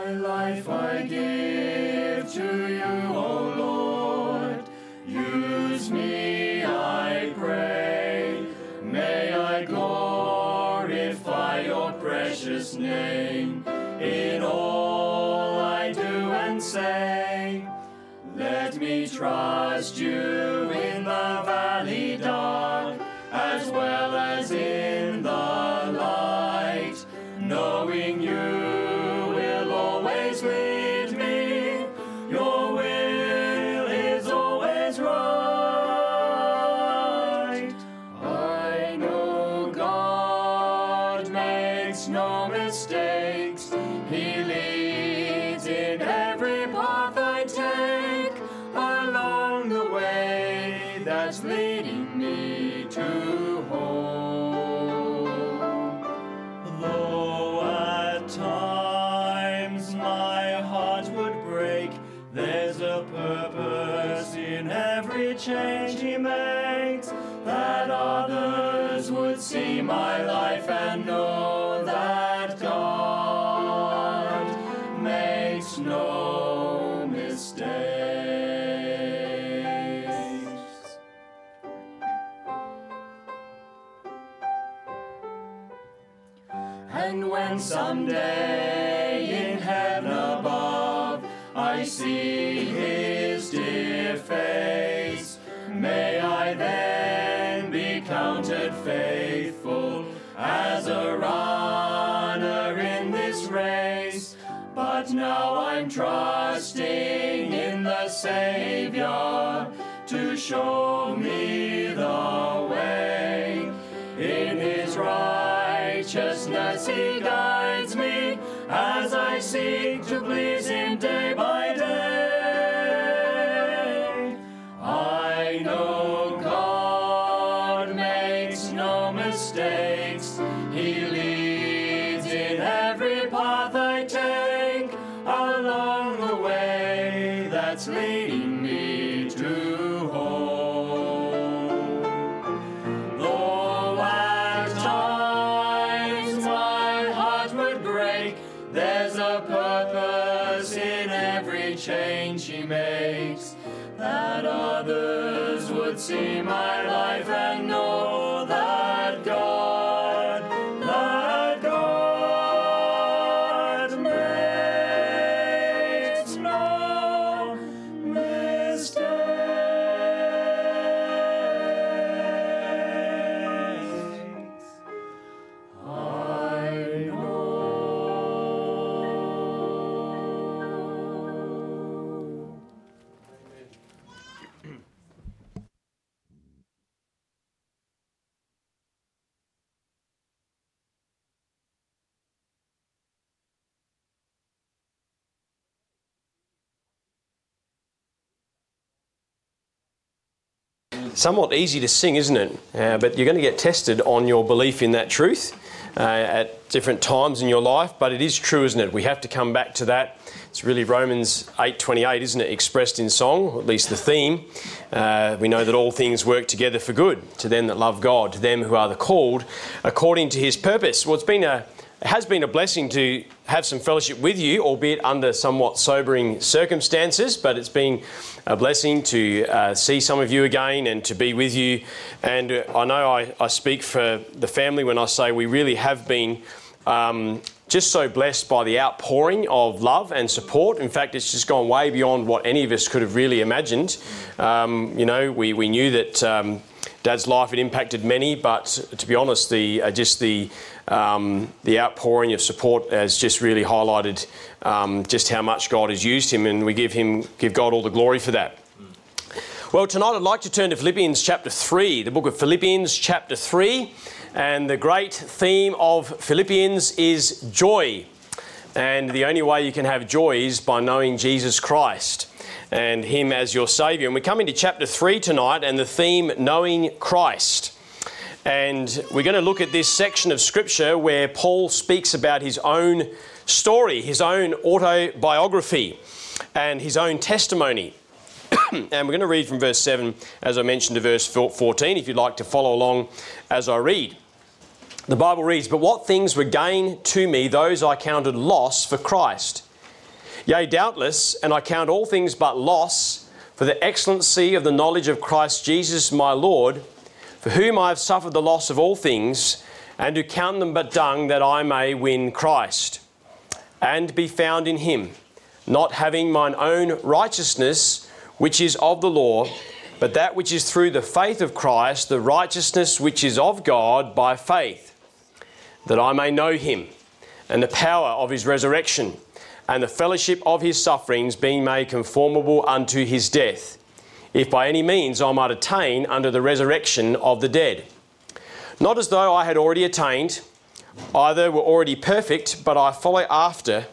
My life I give to you, O Lord. Use me, I pray. May I glorify your precious name in all I do and say. Let me trust you in the valley dark, as well as in the light, knowing you will always lead me. Your will is always right. I know God makes no mistakes. He leads in every path I take along the way that's leading me to home. Though at times my heart would break, there's a purpose in every change he makes, that others would see my life and know that God makes no mistakes. And when someday in heaven above I see his dear face, may I then be counted faithful as a runner in this race. But now I'm trusting in the Savior to show me the way. In his righteousness he guides me as I seek to please him day by day. I know God makes no mistakes. He leads in every path I take along the way that's leading me to home. Though at times my heart would break, there's a purpose in every change he makes, that others would see my life and know that God makes no mistakes. I know. Somewhat easy to sing, isn't it? But you're going to get tested on your belief in that truth at different times in your life. But it is true, isn't it? We have to come back to that. It's really Romans 8:28, isn't it? Expressed in song, or at least the theme. We know that all things work together for good to them that love God, to them who are the called according to his purpose. Well, it has been a blessing to have some fellowship with you, albeit under somewhat sobering circumstances, but it's been a blessing to see some of you again and to be with you. And I know I speak for the family when I say we really have been just so blessed by the outpouring of love and support. In fact, it's just gone way beyond what any of us could have really imagined. We knew that Dad's life had impacted many, but to be honest, the outpouring of support has just really highlighted just how much God has used him, and we give God all the glory for that. Well, tonight I'd like to turn to Philippians chapter 3, the book of Philippians chapter 3, and the great theme of Philippians is joy. And the only way you can have joy is by knowing Jesus Christ and him as your Saviour. And we come into chapter 3 tonight, and the theme, knowing Christ. And we're going to look at this section of Scripture where Paul speaks about his own story, his own autobiography, and his own testimony. And we're going to read from verse 7, as I mentioned, to verse 14, if you'd like to follow along as I read. The Bible reads, "But what things were gain to me, those I counted loss for Christ. Yea, doubtless, and I count all things but loss for the excellency of the knowledge of Christ Jesus my Lord, for whom I have suffered the loss of all things, and do count them but dung, that I may win Christ, and be found in him, not having mine own righteousness, which is of the law, but that which is through the faith of Christ, the righteousness which is of God by faith, that I may know him, and the power of his resurrection, and the fellowship of his sufferings, being made conformable unto his death, if by any means I might attain unto the resurrection of the dead. Not as though I had already attained, either were already perfect, but I follow after,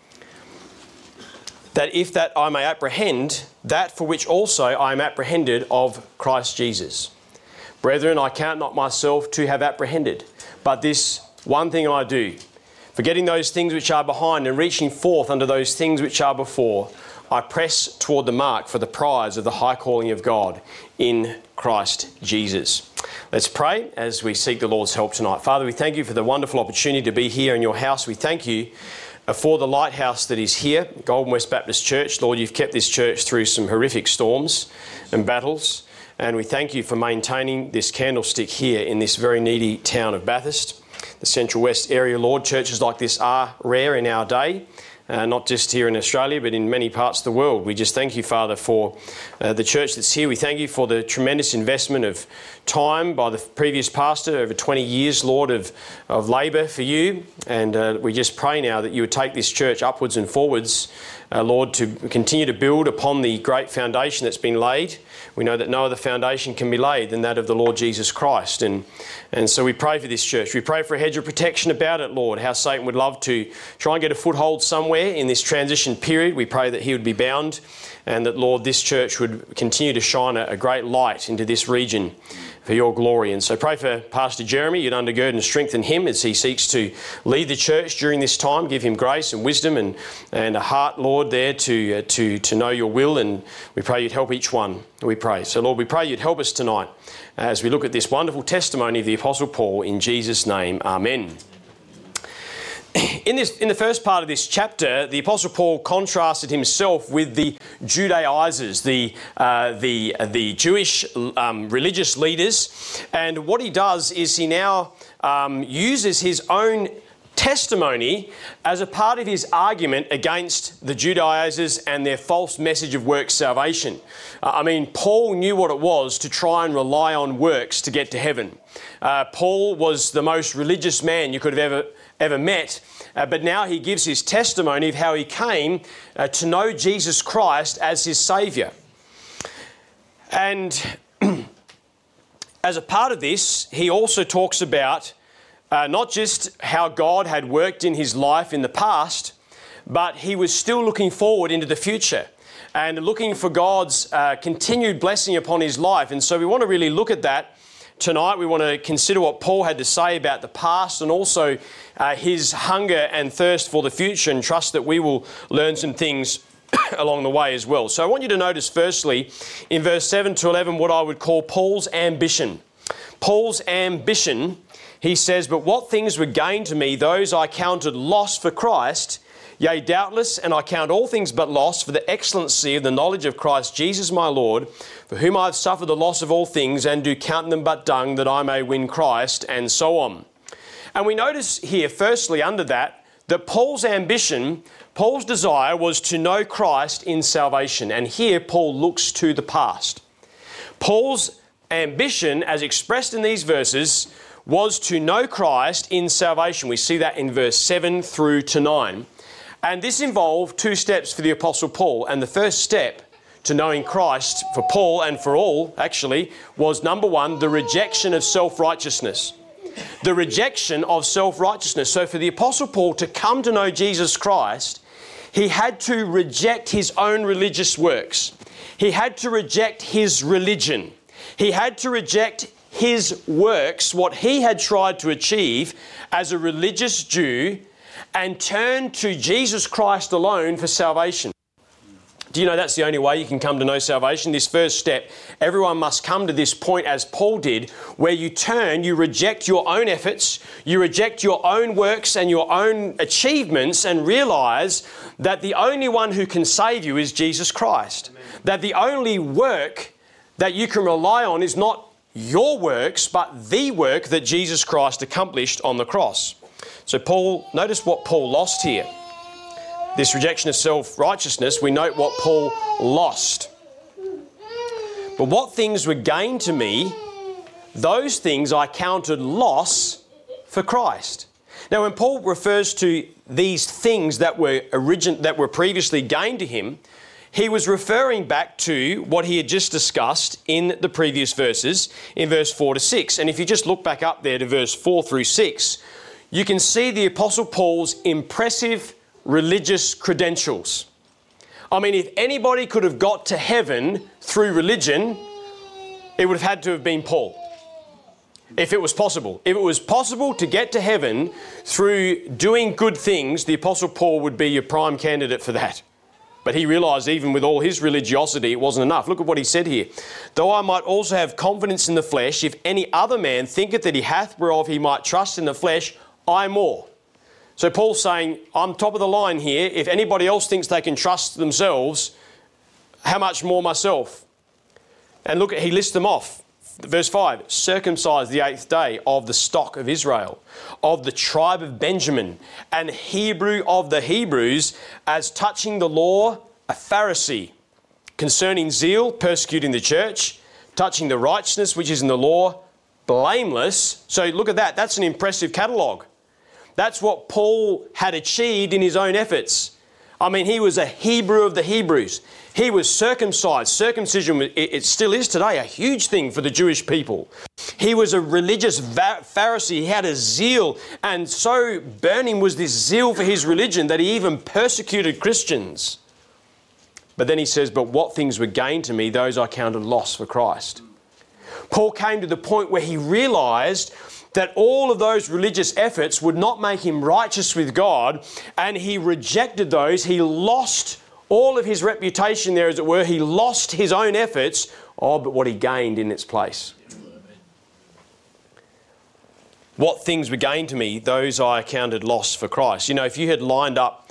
that if that I may apprehend that for which also I am apprehended of Christ Jesus. Brethren, I count not myself to have apprehended, but this one thing I do, forgetting those things which are behind and reaching forth unto those things which are before, I press toward the mark for the prize of the high calling of God in Christ Jesus. Let's pray as we seek the Lord's help tonight. Father, we thank you for the wonderful opportunity to be here in your house. We thank you for the lighthouse that is here, Golden West Baptist Church. Lord, you've kept this church through some horrific storms and battles, and we thank you for maintaining this candlestick here in this very needy town of Bathurst, the Central West area. Lord, churches like this are rare in our day, not just here in Australia, but in many parts of the world. We just thank you, Father, for the church that's here. We thank you for the tremendous investment of time by the previous pastor, over 20 years, Lord, of labour for you. And we just pray now that you would take this church upwards and forwards, Lord, to continue to build upon the great foundation that's been laid. We know that no other foundation can be laid than that of the Lord Jesus Christ. And so we pray for this church. We pray for a hedge of protection about it, Lord, how Satan would love to try and get a foothold somewhere in this transition period. We pray that he would be bound, and that, Lord, this church would continue to shine a great light into this region for your glory. And so pray for Pastor Jeremy. You'd undergird and strengthen him as he seeks to lead the church during this time. Give him grace and wisdom and a heart, Lord, there to know your will. And we pray you'd help each one, we pray. So, Lord, we pray you'd help us tonight as we look at this wonderful testimony of the Apostle Paul. In Jesus' name, amen. In the first part of this chapter, the Apostle Paul contrasted himself with the Judaizers, the Jewish religious leaders. And what he does is he now uses his own testimony as a part of his argument against the Judaizers and their false message of works salvation. Paul knew what it was to try and rely on works to get to heaven. Paul was the most religious man you could have ever met, but now he gives his testimony of how he came to know Jesus Christ as his Saviour. And as a part of this, he also talks about not just how God had worked in his life in the past, but he was still looking forward into the future and looking for God's continued blessing upon his life. And so we want to really look at that tonight. We want to consider what Paul had to say about the past, and also his hunger and thirst for the future, and trust that we will learn some things along the way as well. So I want you to notice firstly in verse 7 to 11 what I would call Paul's ambition. Paul's ambition. He says, "But what things were gained to me, those I counted loss for Christ. Yea, doubtless, and I count all things but loss for the excellency of the knowledge of Christ Jesus my Lord, for whom I have suffered the loss of all things, and do count them but dung, that I may win Christ," and so on. And we notice here, firstly, under that Paul's ambition, Paul's desire was to know Christ in salvation. And here Paul looks to the past. Paul's ambition, as expressed in these verses, was to know Christ in salvation. We see that in verse 7 through to 9. And this involved two steps for the Apostle Paul. And the first step to knowing Christ for Paul and for all, actually, was number one, the rejection of self-righteousness. The rejection of self-righteousness. So for the Apostle Paul to come to know Jesus Christ, he had to reject his own religious works. He had to reject his religion. He had to reject his works, what he had tried to achieve as a religious Jew, and turn to Jesus Christ alone for salvation. Do you know that's the only way you can come to know salvation? This first step, everyone must come to this point as Paul did, where you turn, you reject your own efforts, you reject your own works and your own achievements and realise that the only one who can save you is Jesus Christ. Amen. That the only work that you can rely on is not your works, but the work that Jesus Christ accomplished on the cross. So Paul, notice what Paul lost here. This rejection of self-righteousness, we note what Paul lost. But what things were gained to me, those things I counted loss for Christ. Now, when Paul refers to these things that were previously gained to him, he was referring back to what he had just discussed in the previous verses, in verse 4 to 6. And if you just look back up there to verse 4 through 6, you can see the Apostle Paul's impressive religious credentials. I mean, if anybody could have got to heaven through religion, it would have had to have been Paul. If it was possible. If it was possible to get to heaven through doing good things, the Apostle Paul would be your prime candidate for that. But he realised even with all his religiosity, it wasn't enough. Look at what he said here. Though I might also have confidence in the flesh, if any other man thinketh that he hath whereof he might trust in the flesh, I more. So Paul's saying, I'm top of the line here. If anybody else thinks they can trust themselves, how much more myself? And look, he lists them off. Verse 5, circumcised the 8th day, of the stock of Israel, of the tribe of Benjamin, and Hebrew of the Hebrews, as touching the law, a Pharisee, concerning zeal, persecuting the church, touching the righteousness which is in the law, blameless. So look at that. That's an impressive catalogue. That's what Paul had achieved in his own efforts. I mean, he was a Hebrew of the Hebrews. He was circumcised. Circumcision, it still is today, a huge thing for the Jewish people. He was a religious Pharisee. He had a zeal, and so burning was this zeal for his religion that he even persecuted Christians. But then he says, but what things were gained to me, those I counted loss for Christ. Paul came to the point where he realised that all of those religious efforts would not make him righteous with God, and he rejected those. He lost all of his reputation there, as it were. He lost his own efforts, but what he gained in its place. What things were gained to me, those I counted loss for Christ. You know, if you could line up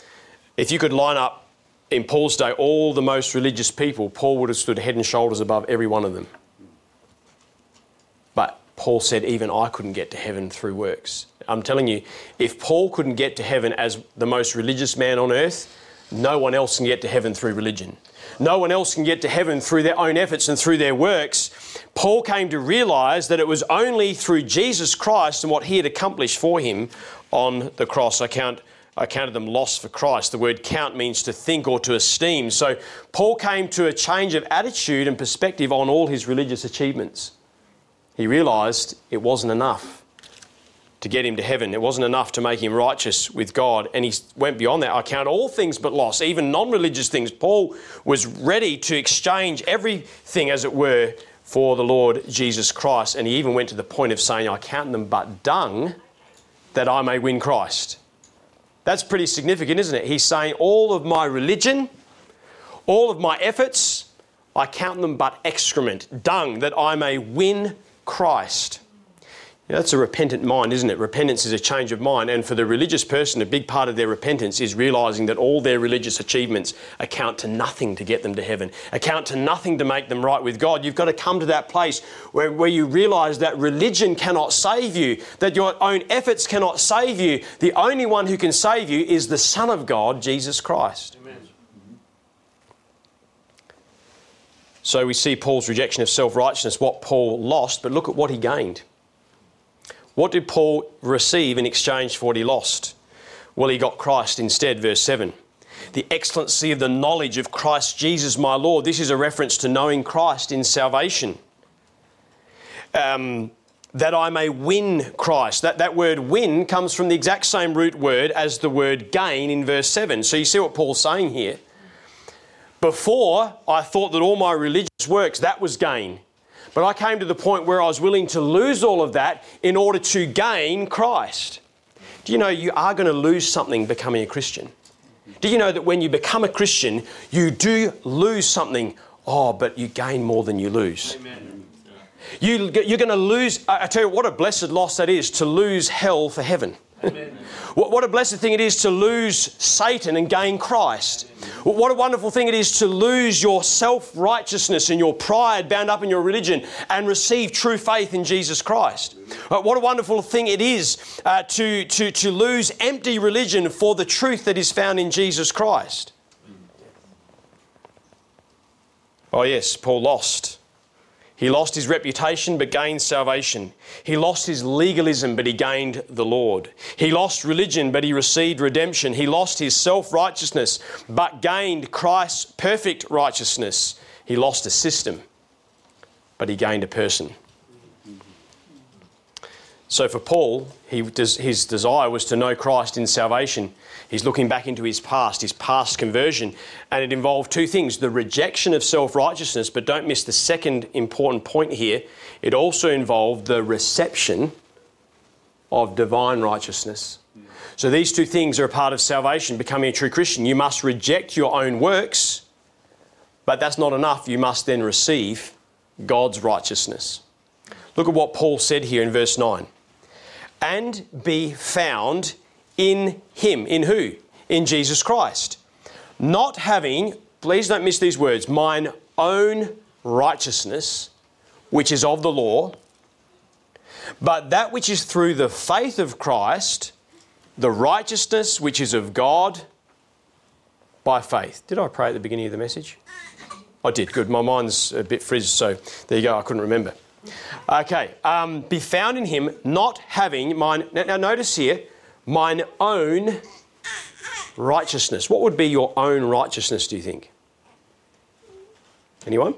in Paul's day all the most religious people, Paul would have stood head and shoulders above every one of them. But Paul said, even I couldn't get to heaven through works. I'm telling you, if Paul couldn't get to heaven as the most religious man on earth, no one else can get to heaven through religion. No one else can get to heaven through their own efforts and through their works. Paul came to realise that it was only through Jesus Christ and what he had accomplished for him on the cross. I counted them lost for Christ. The word count means to think or to esteem. So Paul came to a change of attitude and perspective on all his religious achievements. He realised it wasn't enough to get him to heaven. It wasn't enough to make him righteous with God. And he went beyond that. I count all things but loss, even non-religious things. Paul was ready to exchange everything, as it were, for the Lord Jesus Christ. And he even went to the point of saying, I count them but dung that I may win Christ. That's pretty significant, isn't it? He's saying all of my religion, all of my efforts, I count them but excrement, dung, that I may win Christ. You know, that's a repentant mind, isn't it? Repentance is a change of mind. And for the religious person, a big part of their repentance is realising that all their religious achievements account to nothing to get them to heaven, account to nothing to make them right with God. You've got to come to that place where you realise that religion cannot save you, that your own efforts cannot save you. The only one who can save you is the Son of God, Jesus Christ. Amen. So we see Paul's rejection of self-righteousness, what Paul lost, but look at what he gained. What did Paul receive in exchange for what he lost? Well, he got Christ instead, verse 7. The excellency of the knowledge of Christ Jesus my Lord. This is a reference to knowing Christ in salvation. That I may win Christ. That word win comes from the exact same root word as the word gain in verse 7. So you see what Paul's saying here. Before, I thought that all my religious works, that was gain. But I came to the point where I was willing to lose all of that in order to gain Christ. Do you know you are going to lose something becoming a Christian? Do you know that when you become a Christian, you do lose something? Oh, but you gain more than you lose. Amen. You're going to lose. I tell you what a blessed loss that is, to lose hell for heaven. Amen. What a blessed thing it is to lose Satan and gain Christ. What a wonderful thing it is to lose your self-righteousness and your pride bound up in your religion and receive true faith in Jesus Christ. What a wonderful thing it is to lose empty religion for the truth that is found in Jesus Christ. Oh yes, Paul lost. He lost his reputation but gained salvation. He lost his legalism but he gained the Lord. He lost religion but he received redemption. He lost his self-righteousness but gained Christ's perfect righteousness. He lost a system but he gained a person. So for Paul, his desire was to know Christ in salvation. He's looking back into his past conversion, and it involved two things: the rejection of self-righteousness, but don't miss the second important point here. It also involved the reception of divine righteousness. So these two things are a part of salvation, becoming a true Christian. You must reject your own works, but that's not enough. You must then receive God's righteousness. Look at what Paul said here in verse 9. And be found in him. In who? In Jesus Christ. Not having, please don't miss these words, mine own righteousness, which is of the law, but that which is through the faith of Christ, the righteousness which is of God by faith. Did I pray at the beginning of the message? I did. Good. My mind's a bit frizzed, so there you go. I couldn't remember. Okay. Be found in him, not having mine... Now notice here, mine own righteousness. What would be your own righteousness, do you think? Anyone?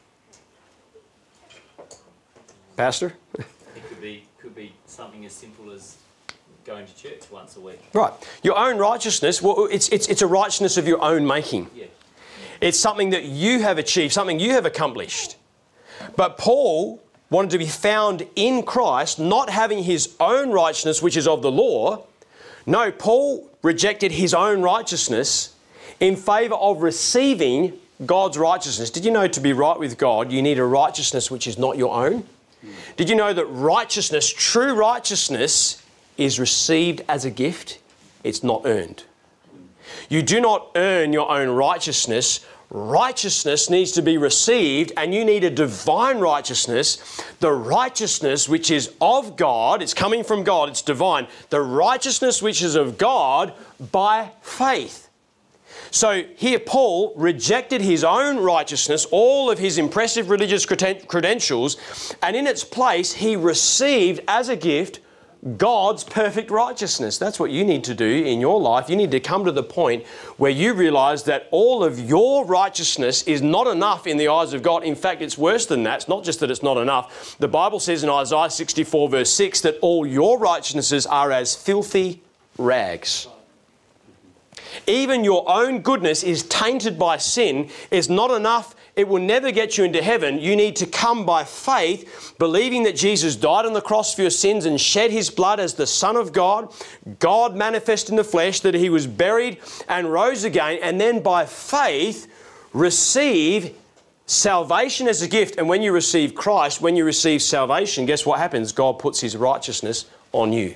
Pastor? It could be something as simple as going to church once a week. Right. Your own righteousness, well, it's a righteousness of your own making. Yeah. It's something that you have achieved, something you have accomplished. But Paul wanted to be found in Christ, not having his own righteousness, which is of the law. No, Paul rejected his own righteousness in favour of receiving God's righteousness. Did you know to be right with God, you need a righteousness which is not your own? Did you know that righteousness, true righteousness, is received as a gift? It's not earned. You do not earn your own righteousness. Righteousness needs to be received, and you need a divine righteousness, the righteousness which is of God. It's coming from God, it's divine. The righteousness which is of God by faith. So here Paul rejected his own righteousness, all of his impressive religious credentials, and in its place he received as a gift God's perfect righteousness. That's what you need to do in your life. You need to come to the point where you realise that all of your righteousness is not enough in the eyes of God. In fact, it's worse than that. It's not just that it's not enough. The Bible says in Isaiah 64 verse 6 that all your righteousnesses are as filthy rags. Even your own goodness is tainted by sin. It's not enough. It will never get you into heaven. You need to come by faith, believing that Jesus died on the cross for your sins and shed his blood as the Son of God, God manifest in the flesh, that he was buried and rose again, and then by faith receive salvation as a gift. And when you receive Christ, when you receive salvation, guess what happens? God puts his righteousness on you.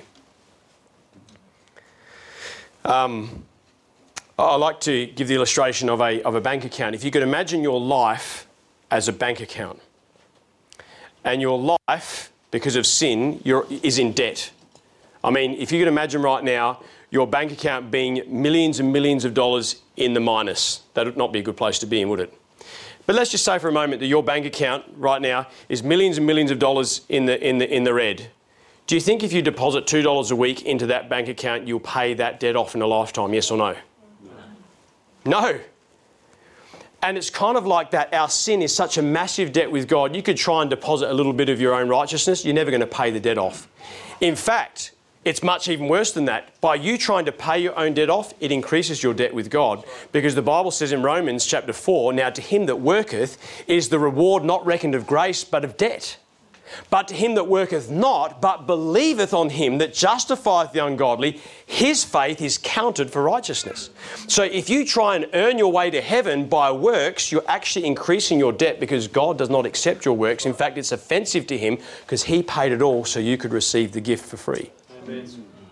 I like to give the illustration of a bank account. If you could imagine your life as a bank account, and your life, because of sin, is in debt. I mean, if you could imagine right now your bank account being millions and millions of dollars in the minus, that would not be a good place to be in, would it? But let's just say for a moment that your bank account right now is millions and millions of dollars in the red. Do you think if you deposit $2 a week into that bank account, you'll pay that debt off in a lifetime, yes or no? No. And it's kind of like that. Our sin is such a massive debt with God. You could try and deposit a little bit of your own righteousness. You're never going to pay the debt off. In fact, it's much even worse than that. By you trying to pay your own debt off, it increases your debt with God. Because the Bible says in Romans chapter 4, now to him that worketh is the reward not reckoned of grace, but of debt. But to him that worketh not, but believeth on him that justifieth the ungodly, his faith is counted for righteousness. So if you try and earn your way to heaven by works, you're actually increasing your debt because God does not accept your works. In fact, it's offensive to him because he paid it all so you could receive the gift for free. Amen.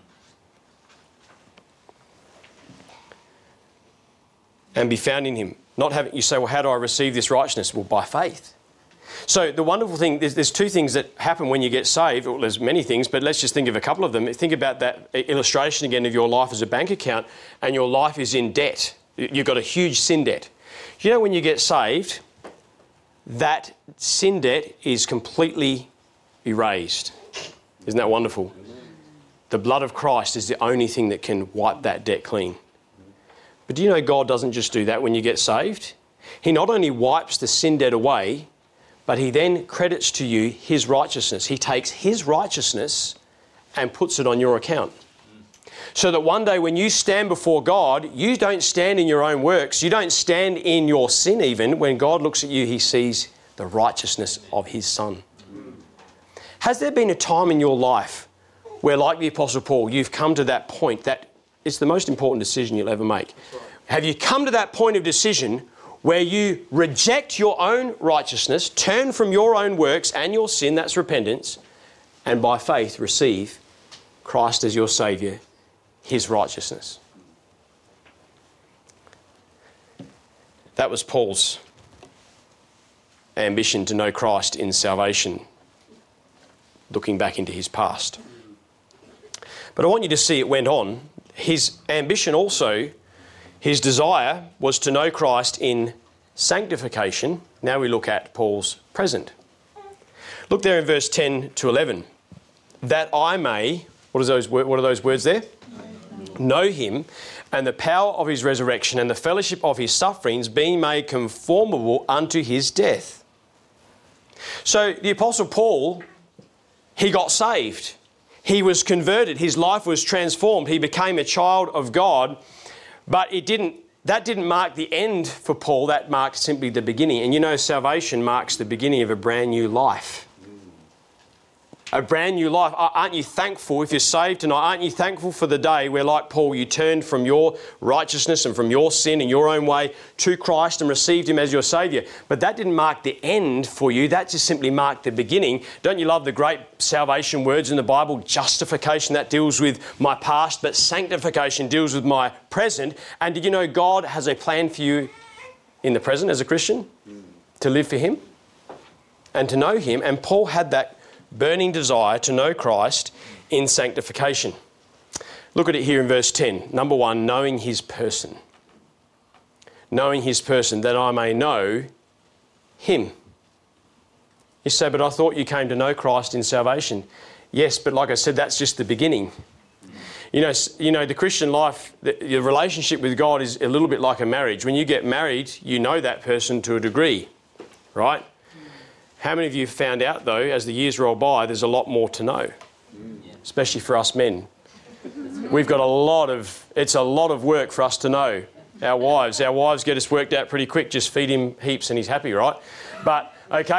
And be found in him. Not having, you say, well, how do I receive this righteousness? Well, by faith. So the wonderful thing, there's two things that happen when you get saved. Well, there's many things, but let's just think of a couple of them. Think about that illustration again of your life as a bank account and your life is in debt. You've got a huge sin debt. You know, when you get saved, that sin debt is completely erased. Isn't that wonderful? The blood of Christ is the only thing that can wipe that debt clean. But do you know God doesn't just do that when you get saved? He not only wipes the sin debt away, but he then credits to you his righteousness. He takes his righteousness and puts it on your account. So that one day when you stand before God, you don't stand in your own works. You don't stand in your sin even. When God looks at you, he sees the righteousness of his Son. Has there been a time in your life where, like the Apostle Paul, you've come to that point that it's the most important decision you'll ever make? Have you come to that point of decision where you reject your own righteousness, turn from your own works and your sin, that's repentance, and by faith receive Christ as your Saviour, his righteousness? That was Paul's ambition, to know Christ in salvation, looking back into his past. But I want you to see it went on. His ambition also, his desire, was to know Christ in sanctification. Now we look at Paul's present. Look there in verse 10 to 11. That I may, what are those words there? Know him and the power of his resurrection and the fellowship of his sufferings, being made conformable unto his death. So the Apostle Paul, he got saved. He was converted. His life was transformed. He became a child of God. But that didn't mark the end for Paul. That marked simply the beginning. And you know, salvation marks the beginning of a brand new life. A brand new life. Aren't you thankful if you're saved tonight? Aren't you thankful for the day where, like Paul, you turned from your righteousness and from your sin and your own way to Christ and received him as your Saviour? But that didn't mark the end for you. That just simply marked the beginning. Don't you love the great salvation words in the Bible? Justification, that deals with my past, but sanctification deals with my present. And did you know God has a plan for you in the present as a Christian? To live for him and to know him. And Paul had that burning desire to know Christ in sanctification. Look at it here in verse 10. Number one, knowing his person. Knowing his person, that I may know him. You say, but I thought you came to know Christ in salvation. Yes, but like I said, that's just the beginning. You know, the Christian life, the relationship with God is a little bit like a marriage. When you get married, you know that person to a degree, right? How many of you found out, though, as the years roll by, there's a lot more to know, especially for us men. We've got it's a lot of work for us to know our wives. Our wives get us worked out pretty quick. Just feed him heaps and he's happy, right? But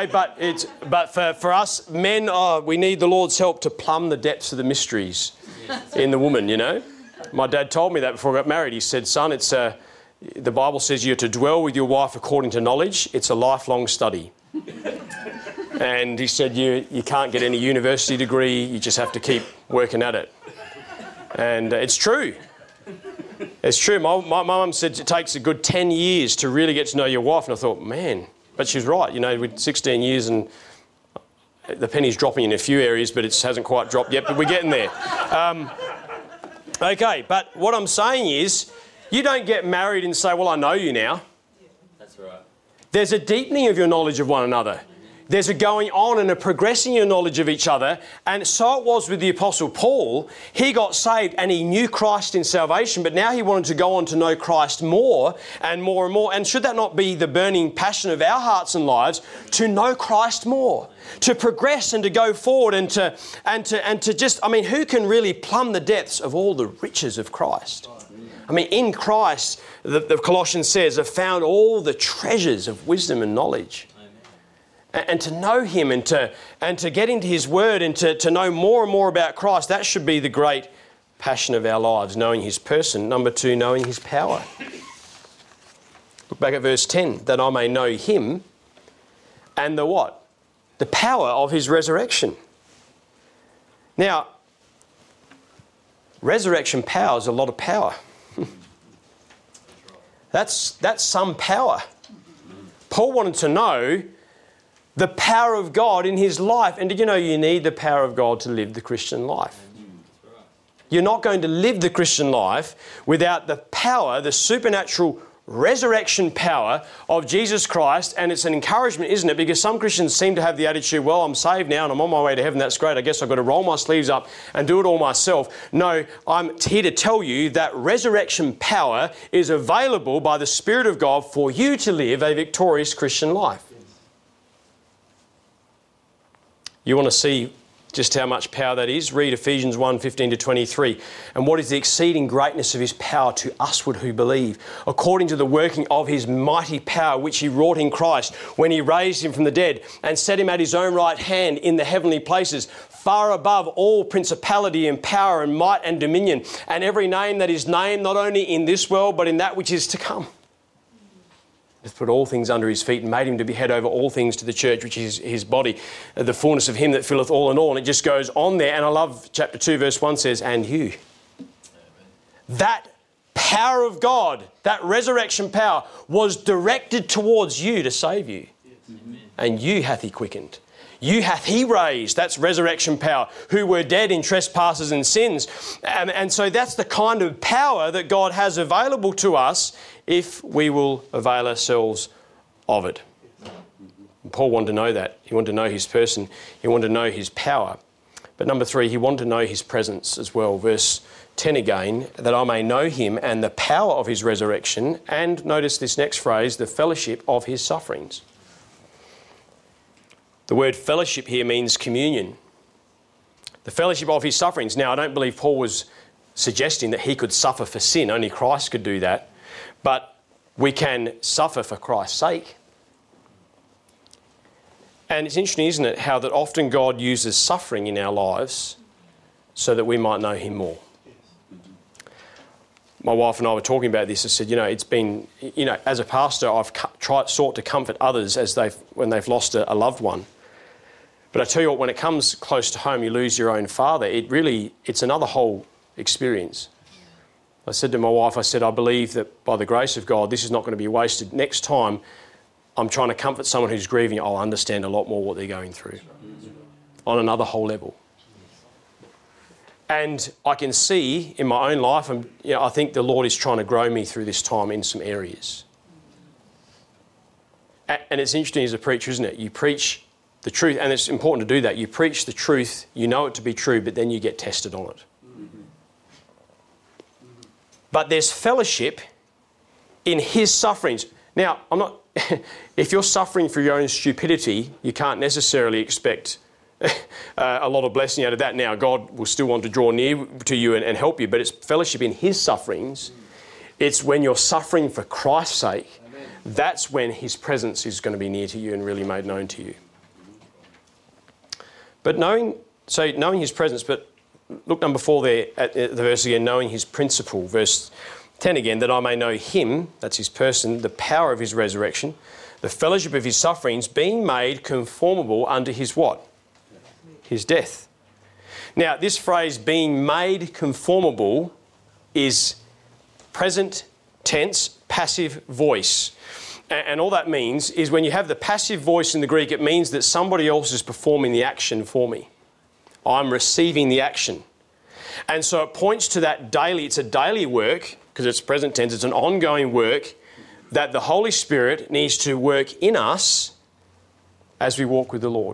for us men, we need the Lord's help to plumb the depths of the mysteries in the woman, you know. My dad told me that before I got married. He said, son, the Bible says you're to dwell with your wife according to knowledge. It's a lifelong study. And he said, you can't get any university degree, you just have to keep working at it. And it's true. It's true. My mum said it takes a good 10 years to really get to know your wife. And I thought, man, but she's right. You know, with 16 years and the penny's dropping in a few areas, but it hasn't quite dropped yet, but we're getting there. Okay, but what I'm saying is, you don't get married and say, well, I know you now. That's right. There's a deepening of your knowledge of one another. There's a going on and a progressing your knowledge of each other. And so it was with the Apostle Paul. He got saved and he knew Christ in salvation, but now he wanted to go on to know Christ more and more and more. And should that not be the burning passion of our hearts and lives, to know Christ more, to progress and to go forward and to just, I mean, who can really plumb the depths of all the riches of Christ? I mean, in Christ, the Colossians says, have found all the treasures of wisdom and knowledge. and to know him and to get into his word and to know more and more about Christ. That should be the great passion of our lives, knowing his person. Number 2, knowing his power. Look back at verse 10, that I may know him and the what? The power of his resurrection. Now, resurrection power is a lot of power. That's some power. Paul wanted to know the power of God in his life. And did you know you need the power of God to live the Christian life? You're not going to live the Christian life without the power, the supernatural resurrection power of Jesus Christ. And it's an encouragement, isn't it? Because some Christians seem to have the attitude, well, I'm saved now and I'm on my way to heaven. That's great. I guess I've got to roll my sleeves up and do it all myself. No, I'm here to tell you that resurrection power is available by the Spirit of God for you to live a victorious Christian life. You want to see just how much power that is? Read Ephesians 1:15-23. And what is the exceeding greatness of his power to usward who believe, according to the working of his mighty power, which he wrought in Christ, when he raised him from the dead and set him at his own right hand in the heavenly places, far above all principality and power and might and dominion, and every name that is named, not only in this world, but in that which is to come. Hath put all things under his feet and made him to be head over all things to the church, which is his body, the fullness of him that filleth all in all. And it just goes on there. And I love chapter 2, verse 1 says, and you. That power of God, that resurrection power, was directed towards you to save you. And you hath he quickened. You hath he raised. That's resurrection power. Who were dead in trespasses and sins. And so that's the kind of power that God has available to us if we will avail ourselves of it. And Paul wanted to know that. He wanted to know his person. He wanted to know his power. But number 3, he wanted to know his presence as well. Verse 10 again, that I may know him and the power of his resurrection. And notice this next phrase, the fellowship of his sufferings. The word fellowship here means communion. The fellowship of his sufferings. Now, I don't believe Paul was suggesting that he could suffer for sin. Only Christ could do that. But we can suffer for Christ's sake. And it's interesting, isn't it, how that often God uses suffering in our lives so that we might know him more. My wife and I were talking about this. I said, it's been, as a pastor, I've sought to comfort others when they've lost a loved one. But I tell you what, when it comes close to home, you lose your own father. It's another whole experience. I said to my wife, I believe that by the grace of God, this is not going to be wasted. Next time I'm trying to comfort someone who's grieving, I'll understand a lot more what they're going through on another whole level. And I can see in my own life, I think the Lord is trying to grow me through this time in some areas. And it's interesting as a preacher, isn't it? You preach the truth, and it's important to do that. You preach the truth, you know it to be true, but then you get tested on it. But there's fellowship in his sufferings. Now, if you're suffering for your own stupidity, you can't necessarily expect a lot of blessing out of that. Now, God will still want to draw near to you and help you, but it's fellowship in his sufferings. It's when you're suffering for Christ's sake, that's when his presence is going to be near to you and really made known to you. But knowing his presence, but look number 4 there at the verse again, knowing his principle. Verse 10 again, that I may know him, that's his person, the power of his resurrection, the fellowship of his sufferings, being made conformable unto his what? His death. Now, this phrase, being made conformable, is present tense, passive voice. And all that means is when you have the passive voice in the Greek, it means that somebody else is performing the action for me. I'm receiving the action. And so it points to that daily, it's a daily work, because it's present tense, it's an ongoing work that the Holy Spirit needs to work in us as we walk with the Lord.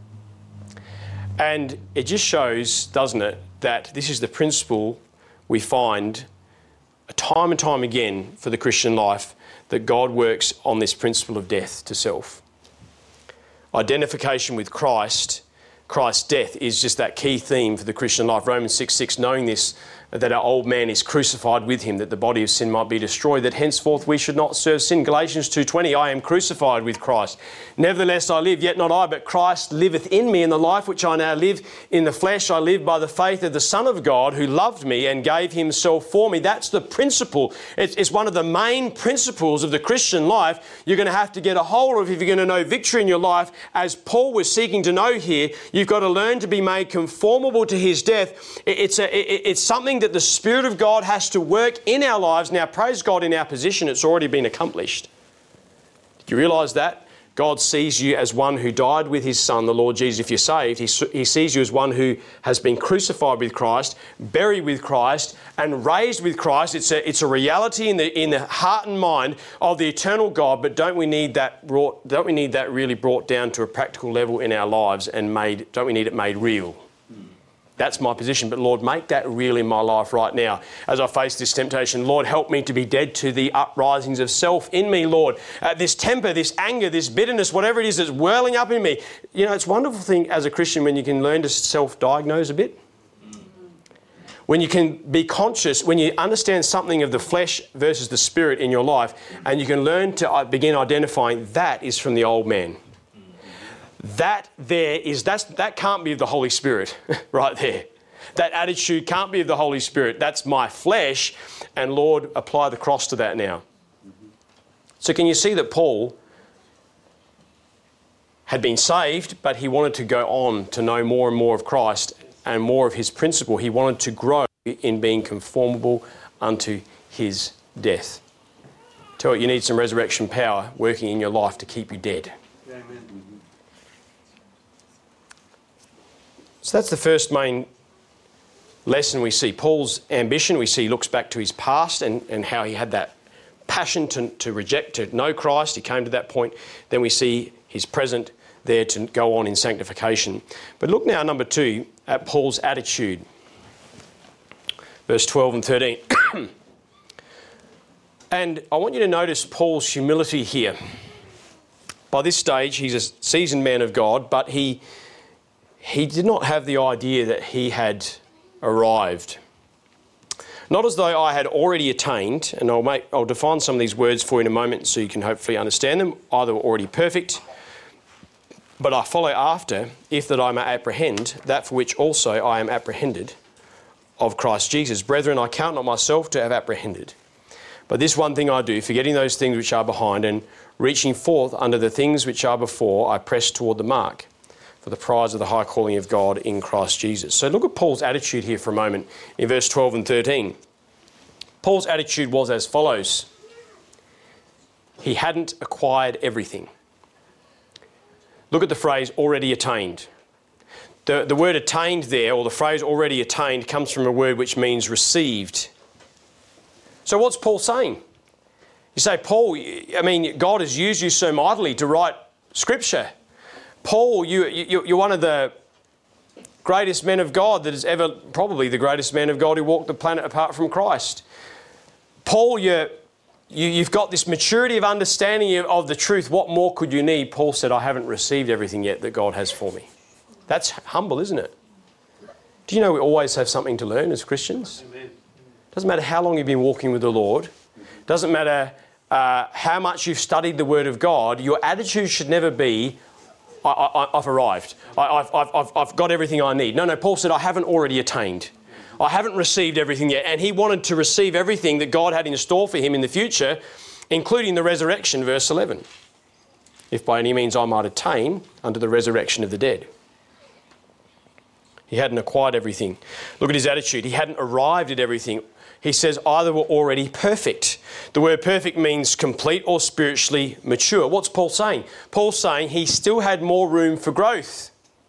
And it just shows, doesn't it, that this is the principle we find time and time again for the Christian life, that God works on this principle of death to self. Identification with Christ's death is just that key theme for the Christian life. Romans 6:6, knowing this, that our old man is crucified with him, that the body of sin might be destroyed, that henceforth we should not serve sin. Galatians 2:20, I am crucified with Christ. Nevertheless I live, yet not I, but Christ liveth in me, and the life which I now live in the flesh I live by the faith of the Son of God, who loved me and gave himself for me. That's the principle. It's one of the main principles of the Christian life you're going to have to get a hold of if you're going to know victory in your life. As Paul was seeking to know here, you've got to learn to be made conformable to his death. It's something that the Spirit of God has to work in our lives. Now, praise God, in our position, it's already been accomplished. Do you realise that? God sees you as one who died with his Son, the Lord Jesus. If you're saved, he sees you as one who has been crucified with Christ, buried with Christ, and raised with Christ. It's a reality in the heart and mind of the eternal God. But don't we need that really brought down to a practical level in our lives and don't we need it made real? That's my position. But Lord, make that real in my life right now. As I face this temptation, Lord, help me to be dead to the uprisings of self in me, Lord. This temper, this anger, this bitterness, whatever it is that's whirling up in me. You know, it's a wonderful thing as a Christian when you can learn to self-diagnose a bit. When you can be conscious, when you understand something of the flesh versus the spirit in your life, and you can learn to begin identifying that is from the old man. That can't be of the Holy Spirit right there. That attitude can't be of the Holy Spirit. That's my flesh. And Lord, apply the cross to that now. So can you see that Paul had been saved, but he wanted to go on to know more and more of Christ and more of his principle. He wanted to grow in being conformable unto his death. Tell you need some resurrection power working in your life to keep you dead. So that's the first main lesson we see. Paul's ambition, we see, looks back to his past and how he had that passion to reject, to know Christ. He came to that point. Then we see his present there to go on in sanctification. But look now, number 2, at Paul's attitude. Verse 12 and 13. And I want you to notice Paul's humility here. By this stage, he's a seasoned man of God, but he did not have the idea that he had arrived. Not as though I had already attained, and I'll define some of these words for you in a moment so you can hopefully understand them, either already perfect, but I follow after, if that I may apprehend that for which also I am apprehended of Christ Jesus. Brethren, I count not myself to have apprehended, but this one thing I do, forgetting those things which are behind and reaching forth under the things which are before, I press toward the mark for the prize of the high calling of God in Christ Jesus. So look at Paul's attitude here for a moment in verse 12 and 13. Paul's attitude was as follows. He hadn't acquired everything. Look at the phrase already attained. The word attained there, or the phrase already attained, comes from a word which means received. So what's Paul saying? You say, Paul, God has used you so mightily to write Scripture. Paul, you're one of the greatest men of God that has ever, probably the greatest man of God who walked the planet apart from Christ. Paul, you've got this maturity of understanding of the truth. What more could you need? Paul said, I haven't received everything yet that God has for me. That's humble, isn't it? Do you know we always have something to learn as Christians? Amen. Doesn't matter how long you've been walking with the Lord. Doesn't matter how much you've studied the Word of God. Your attitude should never be, I've arrived. I've got everything I need. No, Paul said, I haven't already attained. I haven't received everything yet. And he wanted to receive everything that God had in store for him in the future, including the resurrection, verse 11. If by any means I might attain unto the resurrection of the dead. He hadn't acquired everything. Look at his attitude. He hadn't arrived at everything. He says either were already perfect. The word perfect means complete or spiritually mature. What's Paul saying? Paul's saying he still had more room for growth.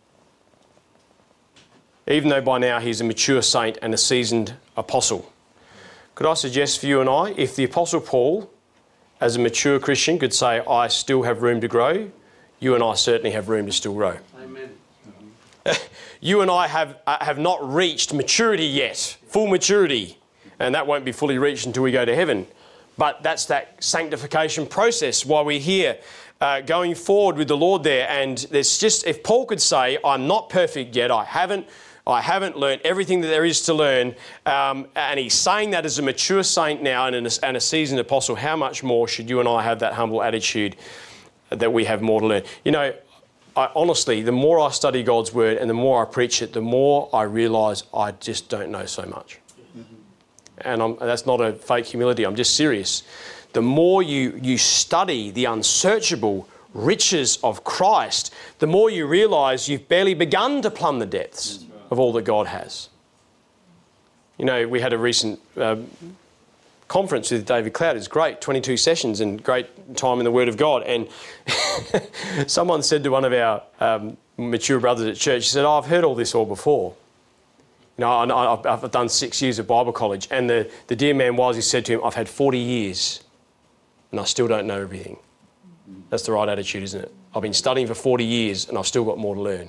Even though by now he's a mature saint and a seasoned apostle. Could I suggest for you and I, if the Apostle Paul, as a mature Christian, could say, I still have room to grow, you and I certainly have room to still grow. Amen. You and I have not reached maturity yet, full maturity. And that won't be fully reached until we go to heaven. But that's that sanctification process while we're here, going forward with the Lord there. And there's just, if Paul could say, I'm not perfect yet, I haven't I haven't learned everything that there is to learn. And he's saying that as a mature saint now and a seasoned apostle. How much more should you and I have that humble attitude that we have more to learn? You know, honestly, the more I study God's word and the more I preach it, the more I realise I just don't know so much. And that's not a fake humility. I'm just serious. The more you study the unsearchable riches of Christ, the more you realise you've barely begun to plumb the depths of all that God has. You know, we had a recent conference with David Cloud. It's great, 22 sessions and great time in the Word of God. And someone said to one of our mature brothers at church, he said, I've heard all this all before. You know, I've done 6 years of Bible college. And the dear man he said to him, I've had 40 years and I still don't know everything. That's the right attitude, isn't it? I've been studying for 40 years and I've still got more to learn.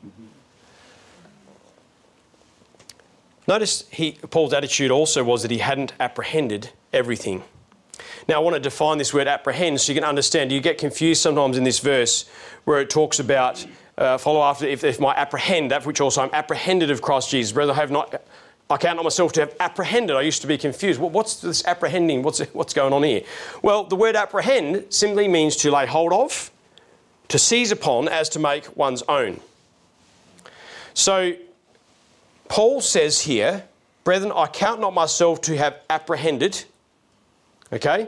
Notice Paul's attitude also was that he hadn't apprehended everything. Now, I want to define this word apprehend so you can understand. You get confused sometimes in this verse where it talks about follow after if my apprehend, that which also I'm apprehended of Christ Jesus. Brother, I count not myself to have apprehended. I used to be confused. What's this apprehending? What's going on here? Well, the word apprehend simply means to lay hold of, to seize upon, as to make one's own. So, Paul says here, brethren, I count not myself to have apprehended. Okay?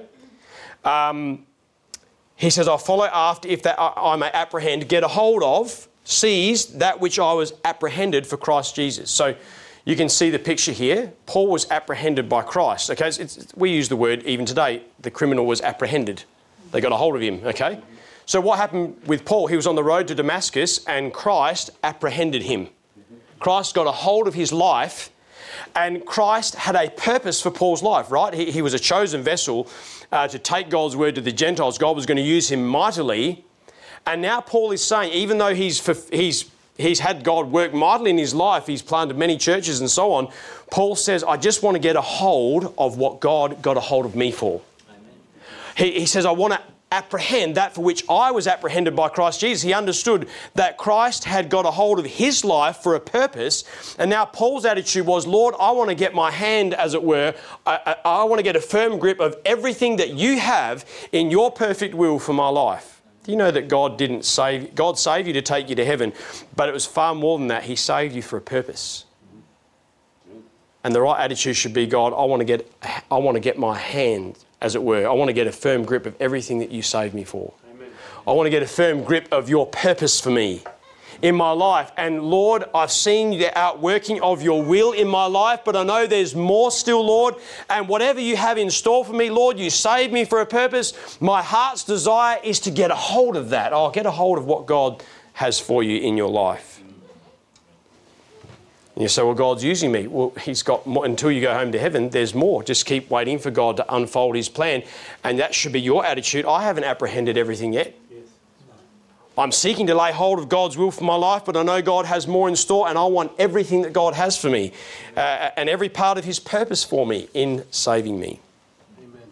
He says, I follow after if that I may apprehend, get a hold of, seize that which I was apprehended for Christ Jesus. So, you can see the picture here. Paul was apprehended by Christ. Okay, we use the word even today. The criminal was apprehended. They got a hold of him. Okay, so what happened with Paul? He was on the road to Damascus, and Christ apprehended him. Christ got a hold of his life, and Christ had a purpose for Paul's life. Right? He was a chosen vessel to take God's word to the Gentiles. God was going to use him mightily, and now Paul is saying, even though he's had God work mightily in his life. He's planted many churches and so on. Paul says, I just want to get a hold of what God got a hold of me for. He says, I want to apprehend that for which I was apprehended by Christ Jesus. He understood that Christ had got a hold of his life for a purpose. And now Paul's attitude was, Lord, I want to get my hand, as it were. I want to get a firm grip of everything that you have in your perfect will for my life. Do you know that God saved you to take you to heaven, but it was far more than that. He saved you for a purpose. And the right attitude should be, God, I want to get my hand, as it were. I want to get a firm grip of everything that you saved me for. Amen. I want to get a firm grip of your purpose for me in my life. And Lord, I've seen the outworking of your will in my life, but I know there's more still, Lord. And whatever you have in store for me, Lord, you saved me for a purpose. My heart's desire is to get a hold of that. Oh, get a hold of what God has for you in your life. And you say, well, God's using me. Well, he's got more. Until you go home to heaven, there's more. Just keep waiting for God to unfold his plan. And that should be your attitude. I haven't apprehended everything yet. I'm seeking to lay hold of God's will for my life, but I know God has more in store, and I want everything that God has for me and every part of his purpose for me in saving me. Amen.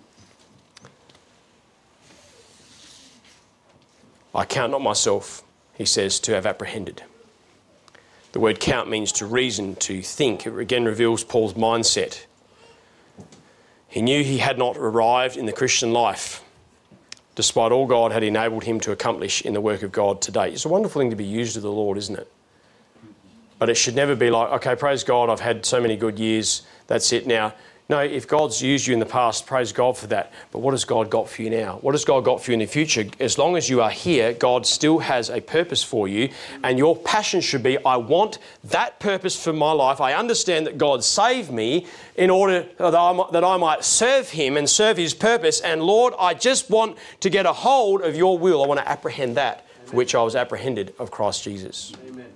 I count not myself, he says, to have apprehended. The word count means to reason, to think. It again reveals Paul's mindset. He knew he had not arrived in the Christian life, despite all God had enabled him to accomplish in the work of God to date. It's a wonderful thing to be used of the Lord, isn't it? But it should never be like, okay, praise God, I've had so many good years, that's it now. No, if God's used you in the past, praise God for that. But what has God got for you now? What has God got for you in the future? As long as you are here, God still has a purpose for you. And your passion should be, I want that purpose for my life. I understand that God saved me in order that I might serve him and serve his purpose. And Lord, I just want to get a hold of your will. I want to apprehend that for which I was apprehended of Christ Jesus. Amen.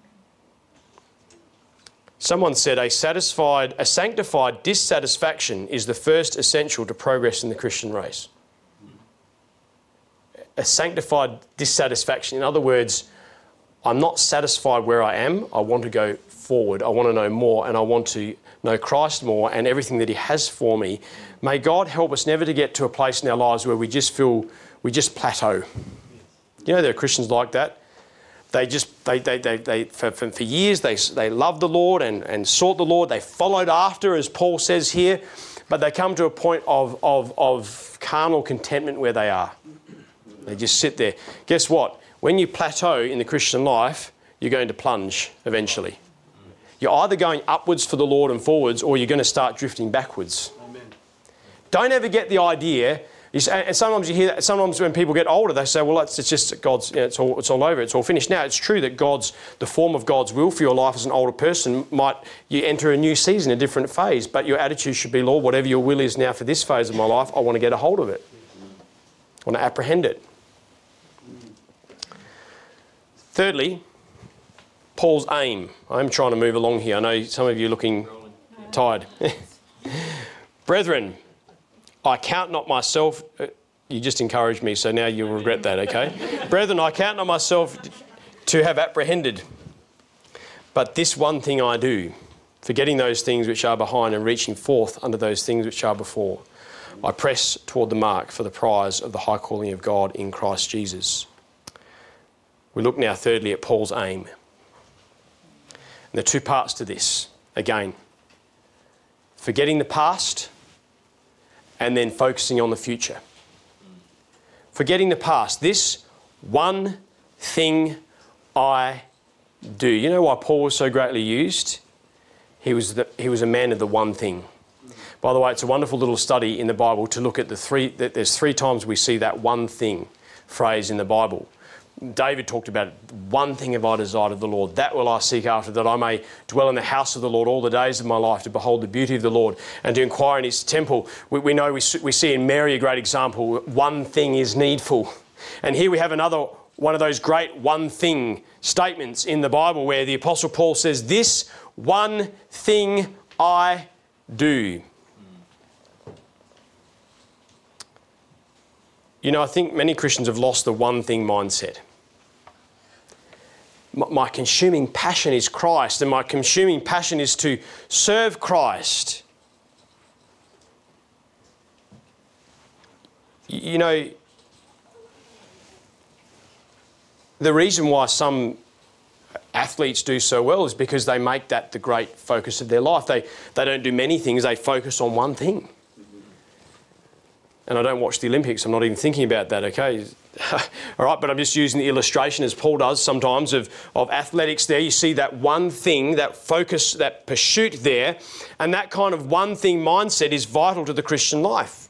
Someone said a sanctified dissatisfaction is the first essential to progress in the Christian race. A sanctified dissatisfaction. In other words, I'm not satisfied where I am. I want to go forward. I want to know more, and I want to know Christ more and everything that he has for me. May God help us never to get to a place in our lives where we just feel we just plateau. You know, there are Christians like that. For years they loved the Lord and sought the Lord. They followed after, as Paul says here, but they come to a point of carnal contentment where they are. They just sit there. Guess what? When you plateau in the Christian life, you're going to plunge eventually. You're either going upwards for the Lord and forwards, or you're going to start drifting backwards. Amen. Don't ever get the idea. And sometimes you hear that. Sometimes when people get older, they say, "Well, it's just God's. It's all over. It's all finished." Now, it's true that the form of God's will for your life as an older person you enter a new season, a different phase. But your attitude should be, "Lord, whatever your will is now for this phase of my life, I want to get a hold of it. I want to apprehend it." Thirdly, Paul's aim. I'm trying to move along here. I know some of you are looking tired. Brethren, I count not myself... You just encouraged me, so now you'll regret that, okay? Brethren, I count not myself to have apprehended. But this one thing I do, forgetting those things which are behind and reaching forth unto those things which are before. I press toward the mark for the prize of the high calling of God in Christ Jesus. We look now thirdly at Paul's aim. And there are two parts to this. Again, forgetting the past and then focusing on the future. Forgetting the past. This one thing I do. You know why Paul was so greatly used? He was a man of the one thing. By the way, it's a wonderful little study in the Bible to look at there's 3 times we see that one thing phrase in the Bible. David talked about it. One thing have I desired of the Lord, that will I seek after, that I may dwell in the house of the Lord all the days of my life, to behold the beauty of the Lord and to inquire in his temple. We see in Mary a great example. One thing is needful. And here we have another one of those great one thing statements in the Bible where the Apostle Paul says, this one thing I do. You know, I think many Christians have lost the one thing mindset. My consuming passion is Christ, and my consuming passion is to serve Christ. You know, the reason why some athletes do so well is because they make that the great focus of their life. They don't do many things, they focus on one thing. And I don't watch the Olympics, I'm not even thinking about that, okay? All right, but I'm just using the illustration as Paul does sometimes of athletics there. You see that one thing, that focus, that pursuit there, and that kind of one thing mindset is vital to the Christian life.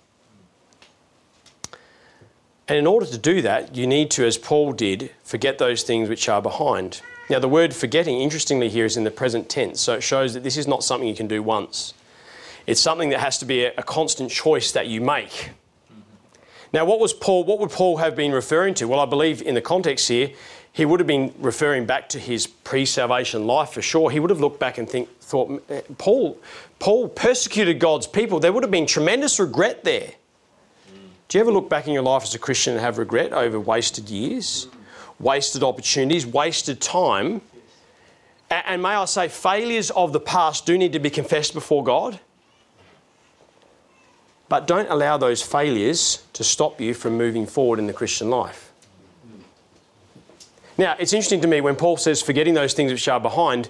And in order to do that, you need to, as Paul did, forget those things which are behind. Now, the word forgetting, interestingly here, is in the present tense, so it shows that this is not something you can do once. It's something that has to be a constant choice that you make. Now, what would Paul have been referring to? Well, I believe in the context here, he would have been referring back to his pre-salvation life for sure. He would have looked back and thought, Paul persecuted God's people. There would have been tremendous regret there. Do you ever look back in your life as a Christian and have regret over wasted years, wasted opportunities, wasted time? And may I say, failures of the past do need to be confessed before God. But don't allow those failures to stop you from moving forward in the Christian life. Now, it's interesting to me when Paul says forgetting those things which are behind,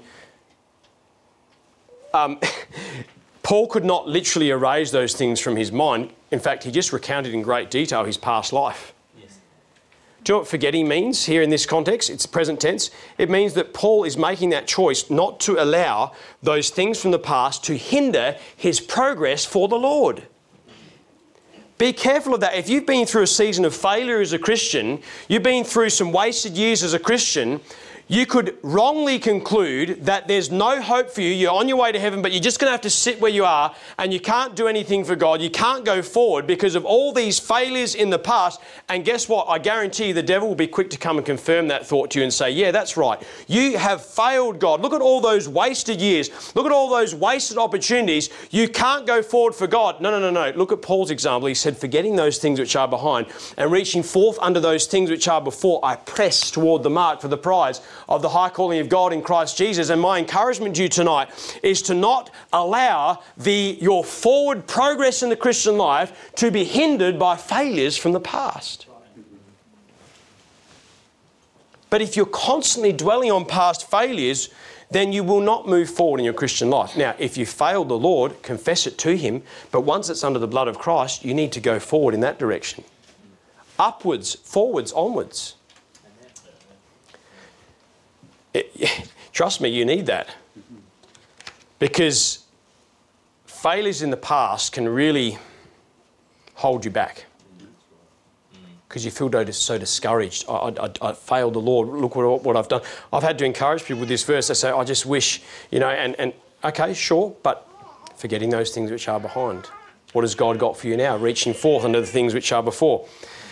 Paul could not literally erase those things from his mind. In fact, he just recounted in great detail his past life. Yes. Do you know what forgetting means here in this context? It's present tense. It means that Paul is making that choice not to allow those things from the past to hinder his progress for the Lord. Be careful of that. If you've been through a season of failure as a Christian, you've been through some wasted years as a Christian, you could wrongly conclude that there's no hope for you. You're on your way to heaven, but you're just going to have to sit where you are and you can't do anything for God. You can't go forward because of all these failures in the past. And guess what? I guarantee you the devil will be quick to come and confirm that thought to you and say, yeah, that's right. You have failed God. Look at all those wasted years. Look at all those wasted opportunities. You can't go forward for God. No. Look at Paul's example. He said, forgetting those things which are behind and reaching forth unto those things which are before, I press toward the mark for the prize of the high calling of God in Christ Jesus. And my encouragement to you tonight is to not allow your forward progress in the Christian life to be hindered by failures from the past. But if you're constantly dwelling on past failures, then you will not move forward in your Christian life. Now, if you failed the Lord, confess it to him, but once it's under the blood of Christ, you need to go forward in that direction. Upwards, forwards, onwards. Trust me, you need that. Because failures in the past can really hold you back. Because you feel so discouraged. I failed the Lord. Look what I've done. I've had to encourage people with this verse. They say, I just wish, and okay, sure, but forgetting those things which are behind. What has God got for you now? Reaching forth unto the things which are before.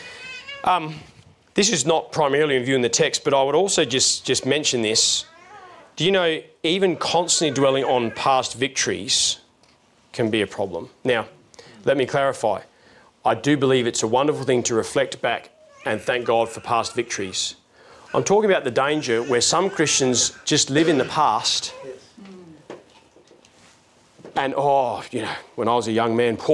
This is not primarily in view in the text, but I would also just mention this. Do you know, even constantly dwelling on past victories can be a problem? Now, let me clarify. I do believe it's a wonderful thing to reflect back and thank God for past victories. I'm talking about the danger where some Christians just live in the past and, when I was a young man,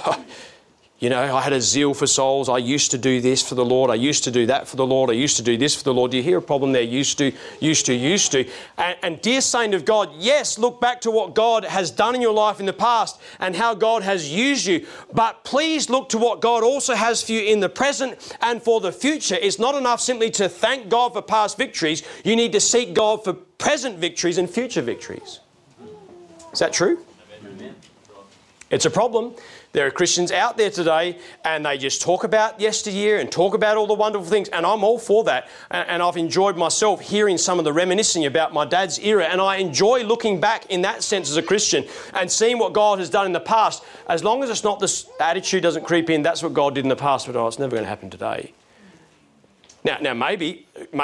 I had a zeal for souls. I used to do this for the Lord. I used to do that for the Lord. I used to do this for the Lord. Do you hear a problem there? Used to. And dear saint of God, yes, look back to what God has done in your life in the past and how God has used you. But please look to what God also has for you in the present and for the future. It's not enough simply to thank God for past victories. You need to seek God for present victories and future victories. Is that true? Amen. It's a problem. There are Christians out there today and they just talk about yesteryear and talk about all the wonderful things, and I'm all for that. And I've enjoyed myself hearing some of the reminiscing about my dad's era, and I enjoy looking back in that sense as a Christian and seeing what God has done in the past. As long as it's not this attitude doesn't creep in, that's what God did in the past, but it's never going to happen today. Now maybe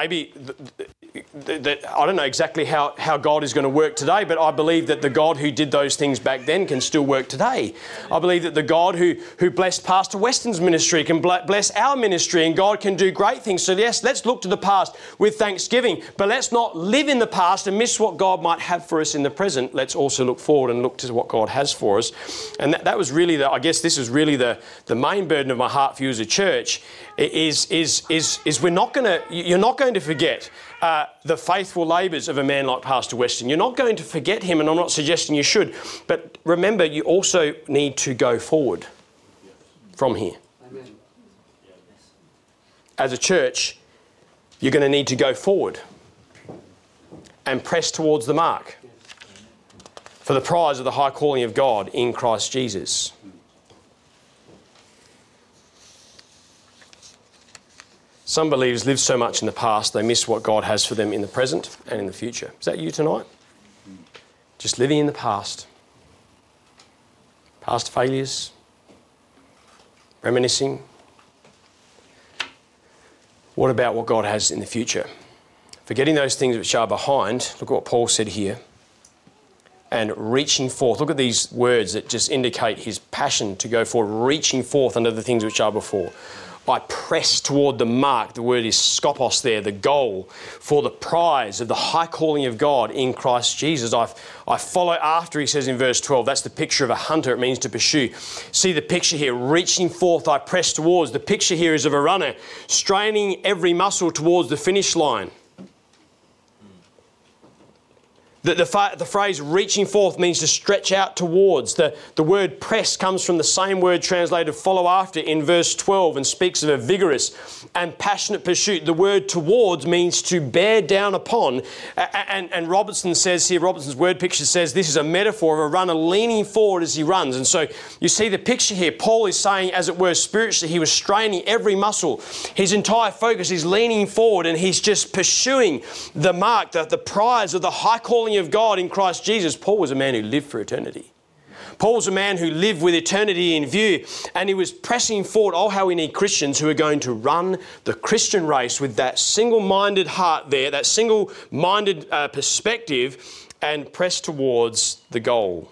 that I don't know exactly how God is going to work today, but I believe that the God who did those things back then can still work today. I believe that the God who blessed Pastor Weston's ministry can bless our ministry, and God can do great things. So yes, let's look to the past with thanksgiving, but let's not live in the past and miss what God might have for us in the present. Let's also look forward and look to what God has for us. And that was really this is really the main burden of my heart for you as a church is you're not going to forget the faithful labours of a man like Pastor Weston. You're not going to forget him, and I'm not suggesting you should. But remember, you also need to go forward from here. Amen. As a church, you're going to need to go forward and press towards the mark for the prize of the high calling of God in Christ Jesus. Some believers live so much in the past, they miss what God has for them in the present and in the future. Is that you tonight? Just living in the past. Past failures. Reminiscing. What about what God has in the future? Forgetting those things which are behind. Look at what Paul said here. And reaching forth. Look at these words that just indicate his passion to go forward. Reaching forth unto the things which are before. I press toward the mark, the word is skopos there, the goal, for the prize of the high calling of God in Christ Jesus. I follow after, he says in verse 12. That's the picture of a hunter. It means to pursue. See the picture here, reaching forth, I press towards. The picture here is of a runner, straining every muscle towards the finish line. The phrase reaching forth means to stretch out towards. The word press comes from the same word translated follow after in verse 12 and speaks of a vigorous and passionate pursuit. The word towards means to bear down upon. And Robertson says here, Robertson's word picture says this is a metaphor of a runner leaning forward as he runs. And so you see the picture here. Paul is saying, as it were, spiritually, he was straining every muscle. His entire focus is leaning forward, and he's just pursuing the mark, the prize of the high calling of God in Christ Jesus. Paul was a man who lived for eternity. Paul was a man who lived with eternity in view, and he was pressing forward. Oh, how we need Christians who are going to run the Christian race with that single-minded heart there, that single-minded perspective, and press towards the goal.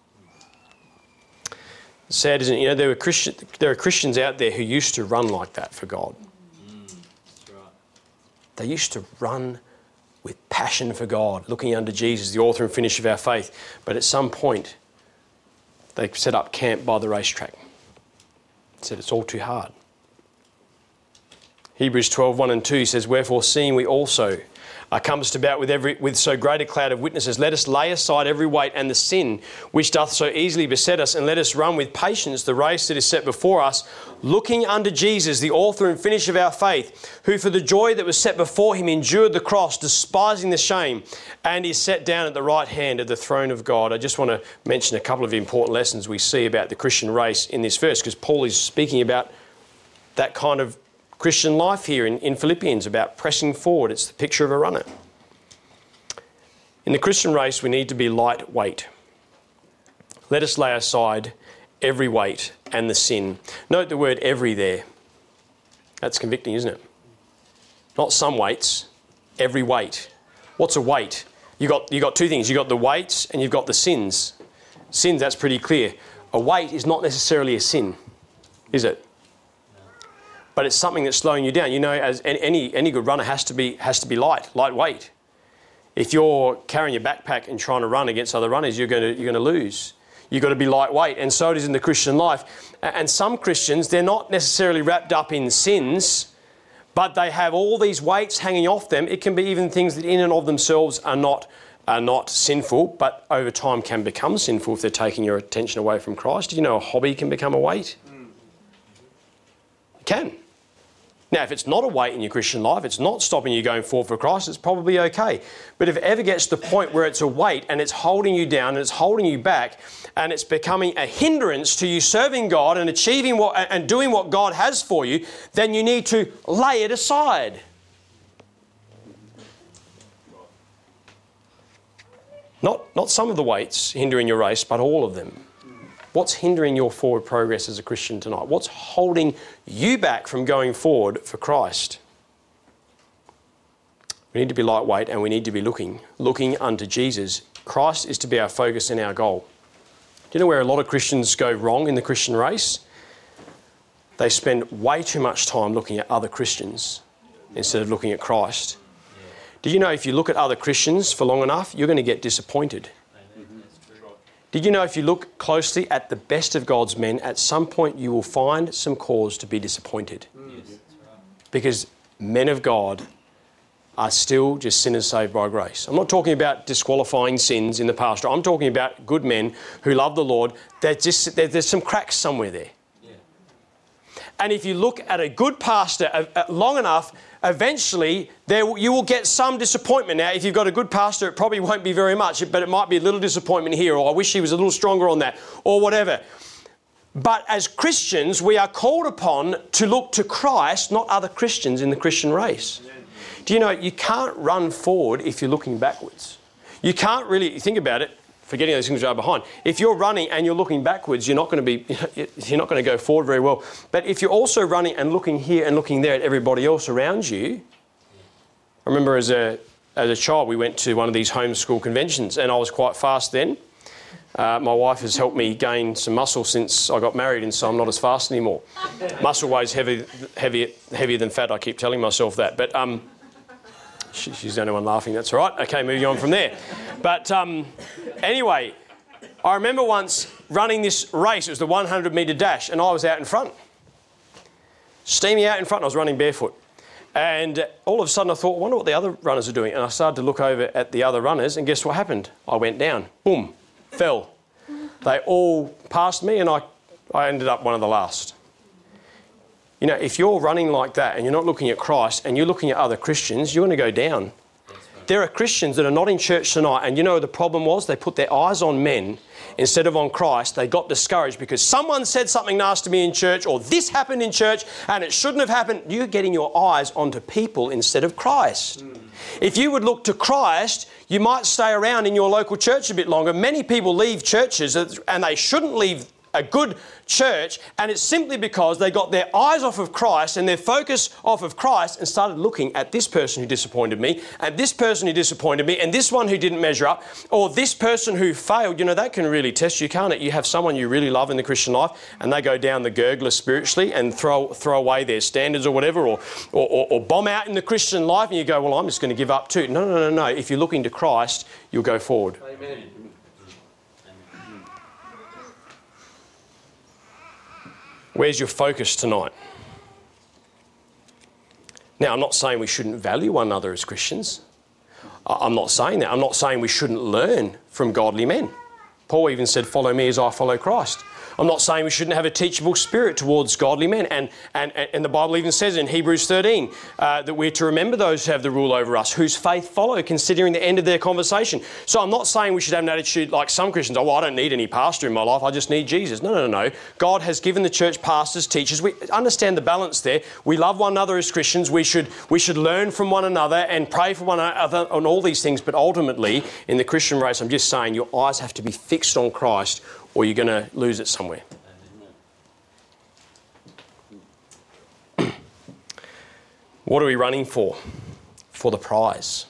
Sad, isn't it? There are Christians out there who used to run like that for God. That's right. They used to run with passion for God, looking unto Jesus, the author and finisher of our faith. But at some point, they set up camp by the racetrack. Said it's all too hard. Hebrews 12, 1 and 2 says, "Wherefore, seeing we also are compassed about with so great a cloud of witnesses, let us lay aside every weight and the sin which doth so easily beset us, and let us run with patience the race that is set before us, looking unto Jesus, the author and finisher of our faith, who for the joy that was set before him endured the cross, despising the shame, and is set down at the right hand of the throne of God." I just want to mention a couple of important lessons we see about the Christian race in this verse, because Paul is speaking about that kind of Christian life here in Philippians, about pressing forward. It's the picture of a runner. In the Christian race, we need to be lightweight. Let us lay aside every weight and the sin. Note the word every there. That's convicting, isn't it? Not some weights, every weight. What's a weight? You got two things. You've got the weights and you've got the sins. Sins, that's pretty clear. A weight is not necessarily a sin, is it? But it's something that's slowing you down. You know, as any good runner has to be lightweight. If you're carrying your backpack and trying to run against other runners, you're going to lose. You've got to be lightweight, and so it is in the Christian life. And some Christians, they're not necessarily wrapped up in sins, but they have all these weights hanging off them. It can be even things that in and of themselves are not sinful, but over time can become sinful if they're taking your attention away from Christ. Do you know a hobby can become a weight? It can. Now, if it's not a weight in your Christian life, it's not stopping you going forward for Christ, it's probably okay. But if it ever gets to the point where it's a weight and it's holding you down and it's holding you back and it's becoming a hindrance to you serving God and achieving and doing what God has for you, then you need to lay it aside. Not some of the weights hindering your race, but all of them. What's hindering your forward progress as a Christian tonight? What's holding you back from going forward for Christ? We need to be lightweight and we need to be looking unto Jesus. Christ is to be our focus and our goal. Do you know where a lot of Christians go wrong in the Christian race? They spend way too much time looking at other Christians instead of looking at Christ. Do you know if you look at other Christians for long enough, you're going to get disappointed? Did you know if you look closely at the best of God's men, at some point you will find some cause to be disappointed? Yes. Because men of God are still just sinners saved by grace. I'm not talking about disqualifying sins in the past. I'm talking about good men who love the Lord. There's some cracks somewhere there. Yeah. And if you look at a good pastor long enough, eventually you will get some disappointment. Now, if you've got a good pastor, it probably won't be very much, but it might be a little disappointment here, or I wish he was a little stronger on that, or whatever. But as Christians, we are called upon to look to Christ, not other Christians in the Christian race. Do you know, you can't run forward if you're looking backwards. You can't really, think about it, forgetting those things that are behind. If you're running and you're looking backwards, you're not going to go forward very well. But if you're also running and looking here and looking there at everybody else around you, I remember as a child we went to one of these homeschool conventions and I was quite fast then. My wife has helped me gain some muscle since I got married, and so I'm not as fast anymore. Muscle weighs heavier than fat, I keep telling myself that. But she's the only one laughing, that's all right. Okay, moving on from there. But anyway, I remember once running this race. It was the 100 metre dash, and I was out in front. Steaming out in front, I was running barefoot. And all of a sudden I thought, I wonder what the other runners are doing. And I started to look over at the other runners, and guess what happened? I went down. Boom. Fell. They all passed me, and I ended up one of the last. You know, if you're running like that and you're not looking at Christ and you're looking at other Christians, you're going to go down. There are Christians that are not in church tonight, and you know the problem was? They put their eyes on men instead of on Christ. They got discouraged because someone said something nasty to me in church, or this happened in church and it shouldn't have happened. You're getting your eyes onto people instead of Christ. If you would look to Christ, you might stay around in your local church a bit longer. Many people leave churches, and they shouldn't leave a good church, and it's simply because they got their eyes off of Christ and their focus off of Christ and started looking at this person who disappointed me, and this person who disappointed me, and this one who didn't measure up, or this person who failed. You know, that can really test you, can't it? You have someone you really love in the Christian life and they go down the gurgler spiritually and throw away their standards or whatever, or bomb out in the Christian life, and you go, well, I'm just going to give up too. No. If you're looking to Christ, you'll go forward. Amen. Where's your focus tonight? Now, I'm not saying we shouldn't value one another as Christians. I'm not saying that. I'm not saying we shouldn't learn from godly men. Paul even said, follow me as I follow Christ. I'm not saying we shouldn't have a teachable spirit towards godly men. And the Bible even says in Hebrews 13 that we're to remember those who have the rule over us, whose faith follow, considering the end of their conversation. So I'm not saying we should have an attitude like some Christians, oh, well, I don't need any pastor in my life, I just need Jesus. No. God has given the church pastors, teachers. We understand the balance there. We love one another as Christians. We should learn from one another and pray for one another on all these things. But ultimately, in the Christian race, I'm just saying your eyes have to be fixed on Christ, or you're going to lose it somewhere. What are we running for? For the prize.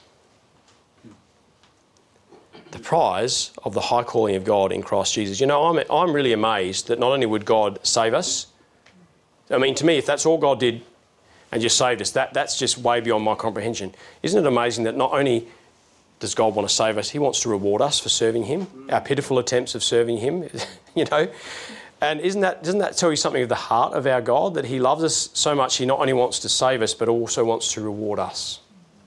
The prize of the high calling of God in Christ Jesus. You know, I'm really amazed that not only would God save us, I mean, to me, if that's all God did and just saved us, that's just way beyond my comprehension. Isn't it amazing that not only does God want to save us, he wants to reward us for serving him, our pitiful attempts of serving him, you know. And doesn't that tell you something of the heart of our God, that he loves us so much he not only wants to save us, but also wants to reward us?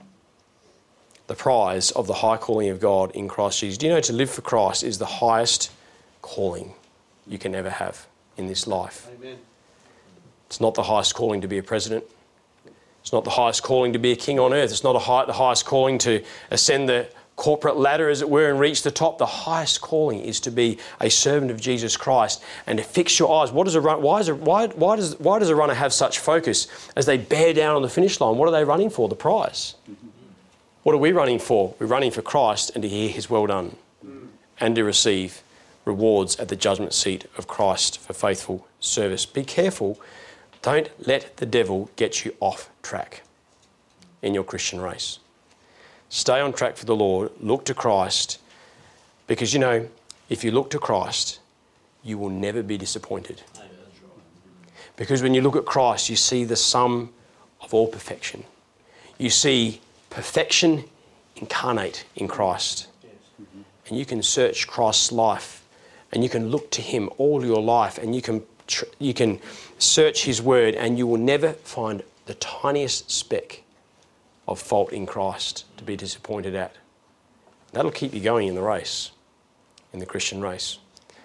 The prize of the high calling of God in Christ Jesus. Do you know to live for Christ is the highest calling you can ever have in this life? Amen. It's not the highest calling to be a president. It's not the highest calling to be a king on earth. It's not the highest calling to ascend the corporate ladder, as it were, and reach the top. The highest calling is to be a servant of Jesus Christ and to fix your eyes. Why does a runner have such focus as they bear down on the finish line? What are they running for? The prize. What are we running for? We're running for Christ and to hear his well done and to receive rewards at the judgment seat of Christ for faithful service. Be careful. Don't let the devil get you off track in your Christian race. Stay on track for the Lord. Look to Christ. Because, you know, if you look to Christ, you will never be disappointed. Because when you look at Christ, you see the sum of all perfection. You see perfection incarnate in Christ. And you can search Christ's life and you can look to him all your life and you can search his word and you will never find the tiniest speck of fault in Christ to be disappointed at. That'll keep you going in the race, in the Christian race.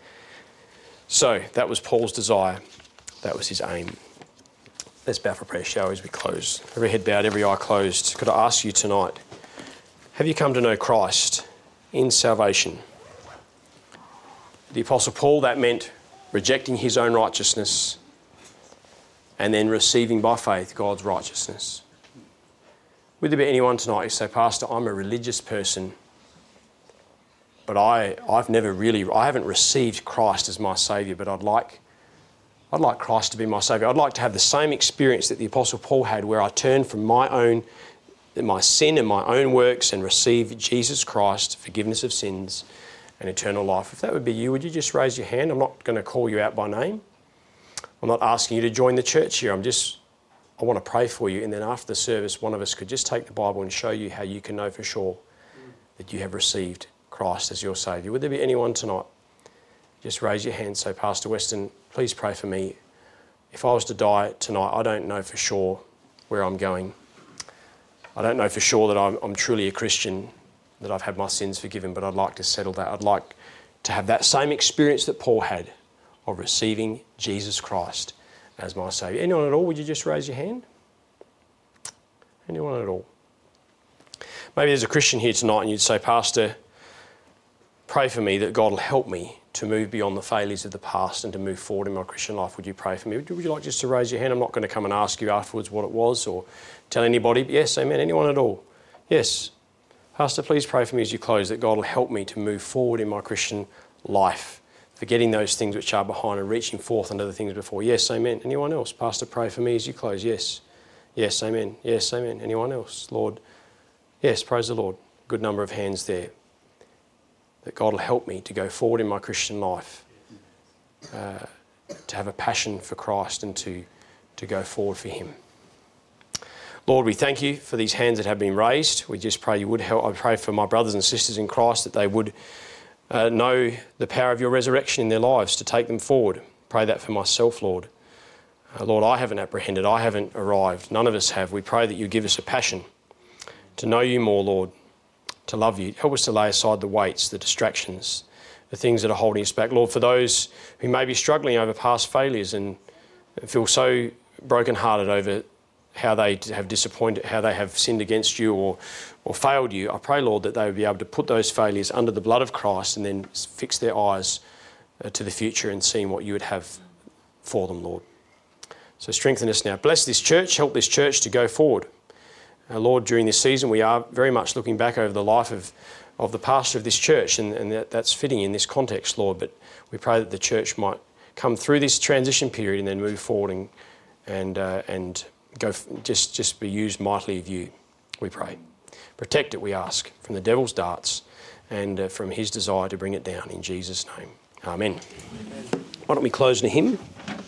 So that was Paul's desire. That was his aim. Let's bow for prayer, shall we, as we close. Every head bowed, every eye closed. Could I ask you tonight, have you come to know Christ in salvation? The Apostle Paul, that meant rejecting his own righteousness and then receiving by faith God's righteousness. Would there be anyone tonight who say, Pastor, I'm a religious person, but I haven't received Christ as my Saviour, but I'd like Christ to be my Saviour. I'd like to have the same experience that the Apostle Paul had, where I turn from my sin and my own works and receive Jesus Christ, forgiveness of sins and eternal life. If that would be you, would you just raise your hand? I'm not going to call you out by name. I'm not asking you to join the church here. I want to pray for you, and then after the service, one of us could just take the Bible and show you how you can know for sure that you have received Christ as your Saviour. Would there be anyone tonight? Just raise your hand. Say, Pastor Weston, please pray for me. If I was to die tonight, I don't know for sure where I'm going. I don't know for sure that I'm truly a Christian, that I've had my sins forgiven, but I'd like to settle that. I'd like to have that same experience that Paul had of receiving Jesus Christ as my Saviour. Anyone at all? Would you just raise your hand? Anyone at all? Maybe there's a Christian here tonight and you'd say, Pastor, pray for me that God will help me to move beyond the failures of the past and to move forward in my Christian life. Would you pray for me? Would you like just to raise your hand? I'm not going to come and ask you afterwards what it was or tell anybody. Yes, amen. Anyone at all? Yes. Pastor, please pray for me as you close that God will help me to move forward in my Christian life, forgetting those things which are behind and reaching forth unto the things before. Yes, amen. Anyone else? Pastor, pray for me as you close. Yes. Yes, amen. Yes, amen. Anyone else? Lord. Yes, praise the Lord. Good number of hands there. That God will help me to go forward in my Christian life, to have a passion for Christ and to go forward for him. Lord, we thank you for these hands that have been raised. We just pray you would help. I pray for my brothers and sisters in Christ that they would know the power of your resurrection in their lives to take them forward. Pray that for myself, Lord. Lord, I haven't apprehended, I haven't arrived, none of us have. We pray that you give us a passion to know you more, Lord, to love you. Help us to lay aside the weights, the distractions, the things that are holding us back. Lord, for those who may be struggling over past failures and feel so brokenhearted over how they have disappointed, how they have sinned against you or failed you, I pray, Lord, that they would be able to put those failures under the blood of Christ and then fix their eyes to the future and seeing what you would have for them, Lord. So strengthen us now. Bless this church, help this church to go forward. Lord, during this season, we are very much looking back over the life of the pastor of this church, and that's fitting in this context, Lord. But we pray that the church might come through this transition period and then move forward and go just be used mightily of you, we pray. Protect it, we ask, from the devil's darts and from his desire to bring it down in Jesus' name. Amen. Why don't we close in a hymn?